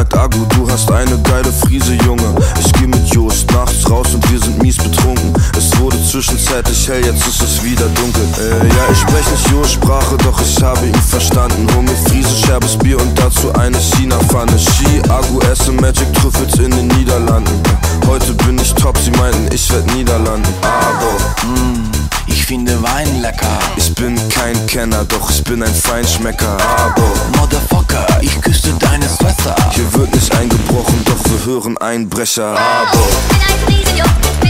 sagt Agu, du hast eine geile Friese, Junge. Ich geh mit Jost nachts raus und wir sind mies betrunken. Es wurde zwischenzeitlich hell, jetzt ist es wieder dunkel. Ja, ich sprech nicht Jost-Sprache, doch ich habe ihn verstanden. Hol mir Friese, scherbes Bier und dazu eine China-Pfanne. Ski, Agu, esse Magic Trüffels in den Niederlanden. Heute bin ich top, sie meinten, ich werd Niederlanden. Aber ich finde Wein lecker. Ich bin kein Kenner, doch ich bin ein Feinschmecker. Aber Motherfucker, ich küsste deine Schwester. hier wird nicht eingebrochen, doch wir hören Einbrecher. Aber Ich bin ein Friese, Junge.